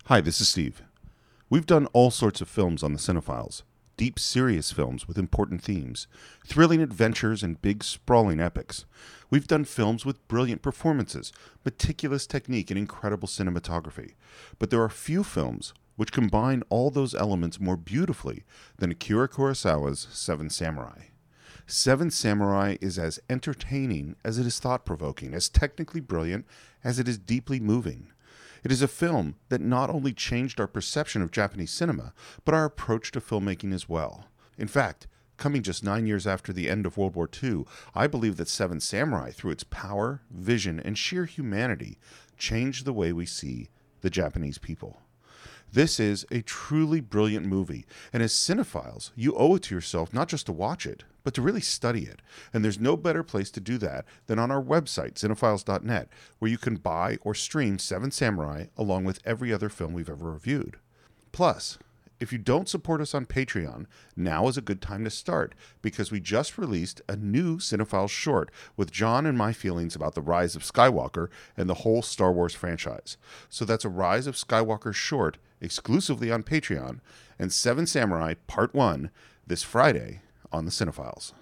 Hi, this is Steve. We've done all sorts of films on the Cinephiles. Deep, serious films with important themes, thrilling adventures, and big, sprawling epics. We've done films with brilliant performances, meticulous technique, and incredible cinematography. But there are few films which combine all those elements more beautifully than Akira Kurosawa's Seven Samurai. Seven Samurai is as entertaining as it is thought-provoking, as technically brilliant as it is deeply moving. It is a film that not only changed our perception of Japanese cinema, but our approach to filmmaking as well. In fact, coming just 9 years after the end of World War II, I believe that Seven Samurai, through its power, vision, and sheer humanity, changed the way we see the Japanese people. This is a truly brilliant movie, and as cinephiles, you owe it to yourself not just to watch it, but to really study it. And there's no better place to do that than on our website, cinephiles.net, where you can buy or stream Seven Samurai along with every other film we've ever reviewed. Plus, if you don't support us on Patreon, now is a good time to start, because we just released a new Cinephiles short with John and my feelings about the rise of Skywalker and the whole Star Wars franchise. So that's a Rise of Skywalker short exclusively on Patreon, and Seven Samurai Part 1 this Friday on the Cinephiles.